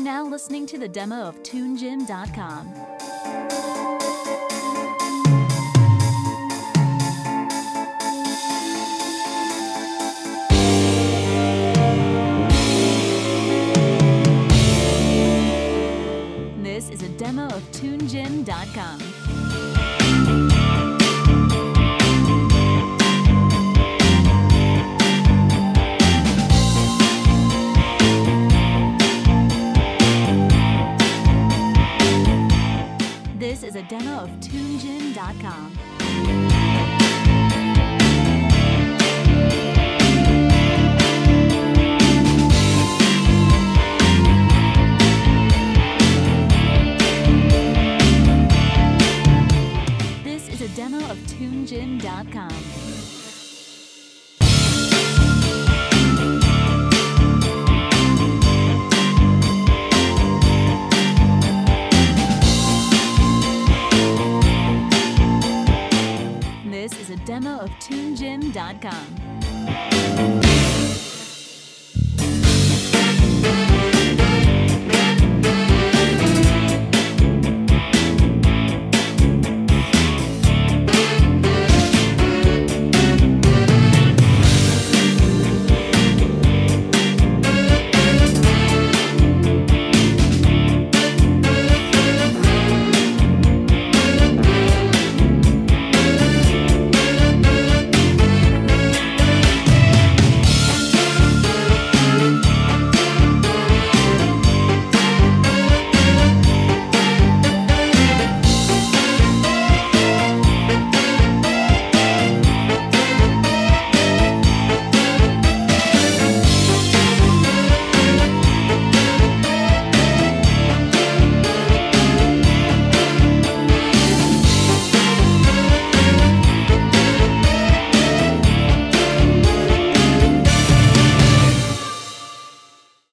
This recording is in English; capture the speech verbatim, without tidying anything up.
now listening to the demo of Tune Gym dot com. This is a demo of Tune Gym dot com. This is a demo of Tune Gym dot com. This is a demo of Tune Gym dot com. This is a demo of Tune Gym dot com.